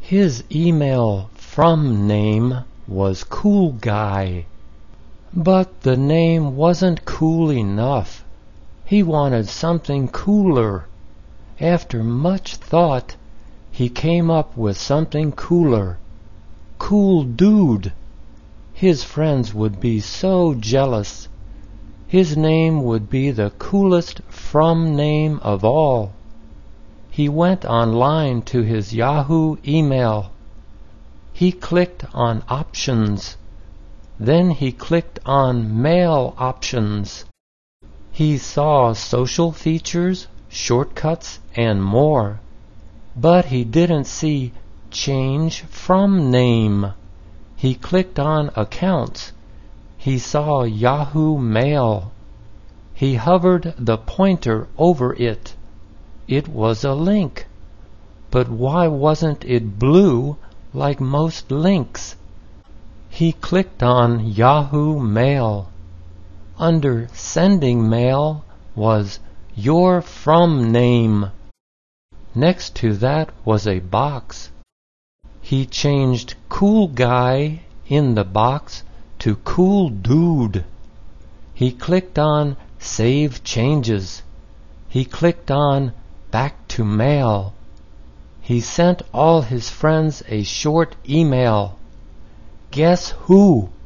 His email from name was Cool Guy. But the name wasn't cool enough. He wanted something cooler. After much thought, he came up with something cooler. Cool Dude. His friends would be so jealous. His name would be the coolest from name of all. He went online to his Yahoo email. He clicked on Options. Then he clicked on Mail Options. He saw social features, shortcuts, and more. But he didn't see Change from Name. He clicked on Accounts. He saw Yahoo Mail. He hovered the pointer over it. It was a link. But why wasn't it blue like most links? He clicked on Yahoo Mail. Under Sending Mail was Your From Name. Next to that was a box. He changed Cool Guy in the box to Cool Dude. He clicked on Save Changes. He clicked on Back to Mail. He sent all his friends a short email. Guess who?